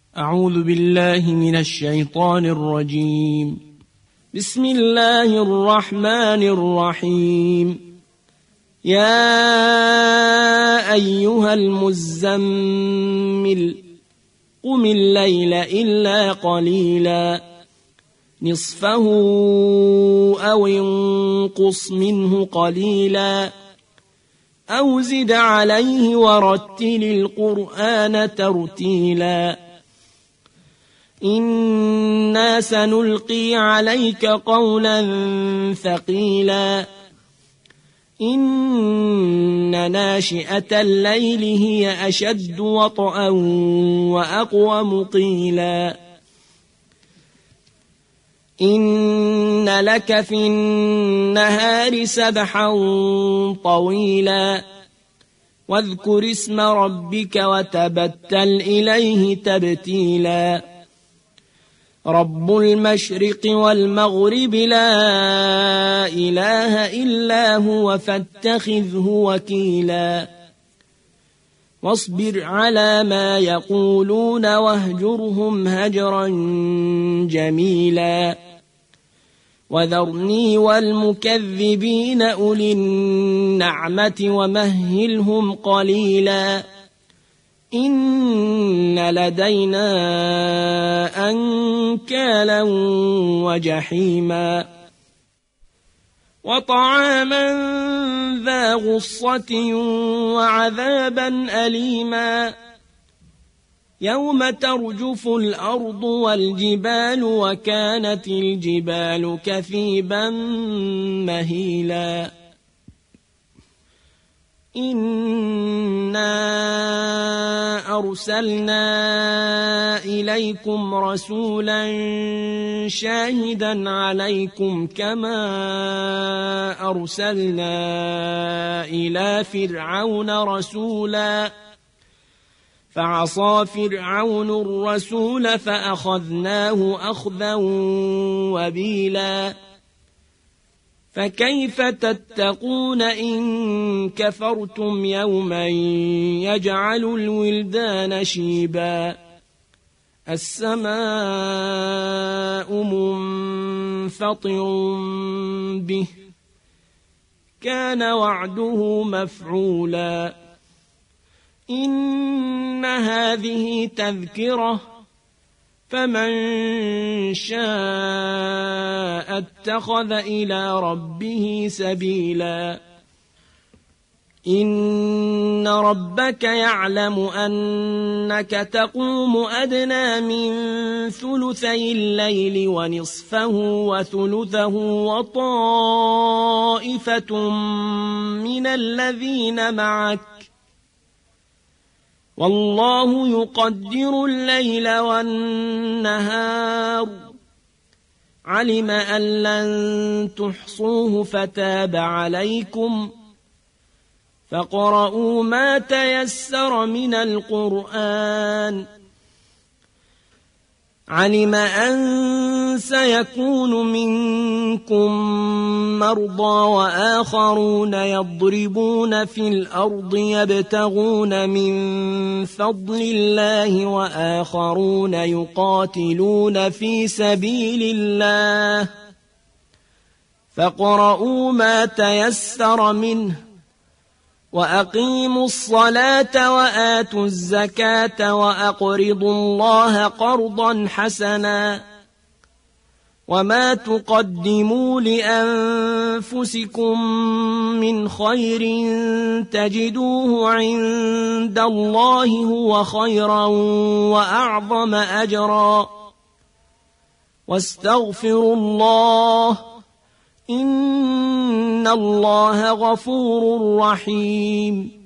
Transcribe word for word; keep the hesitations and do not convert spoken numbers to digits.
أعوذ بالله من الشيطان الرجيم. بسم الله الرحمن الرحيم. يا أيها المزمل قم الليل إلا قليلا نصفه أو انقص منه قليلا أو زد عليه ورتل القرآن ترتيلا إنا سنلقي عليك قولا ثقيلا إن ناشئة الليل هي أشد وطئا وأقوم قيلا إن لك في النهار سبحا طويلا واذكر اسم ربك وتبتل إليه تبتيلا رب المشرق والمغرب لا إله إلا هو فاتخذه وكيلا واصبر على ما يقولون واهجرهم هجرا جميلا وذرني والمكذبين أولي النعمة ومهلهم قليلا إن لدينا أنكالا وجحيما وطعاما ذا غصة وعذابا أليما يوم ترجف الأرض والجبال وكانت الجبال كثيبا مهيلا إنا أرسلنا إليكم رسولا شاهدا عليكم كما أرسلنا إلى فرعون رسولا فعصى فرعون الرسول فأخذناه أخذا وبيلا فكيف تتقون إن كفرتم يوما يجعل الولدان شيبا السماء منفطر به كان وعده مفعولا إن هذه تذكرة فمن شاء اتخذ إلى ربه سبيلا إن ربك يعلم أنك تقوم أدنى من ثلثي الليل ونصفه وثلثه وطائفة من الذين معك والله يقدر الليل والنهار علم أن لن تحصوه فتاب عليكم فاقرؤوا ما تيسر من القرآن علم أن سيكون منكم مرضى وآخرون يضربون في الأرض يبتغون من فضل الله وآخرون يقاتلون في سبيل الله فاقرؤوا ما تيسر منه وأقيموا الصلاة وآتوا الزكاة وأقرضوا الله قرضا حسنا وما تقدموا لأنفسكم من خير تجدوه عند الله هو خيرا وأعظم أجرا واستغفروا الله إن الله غفور رحيم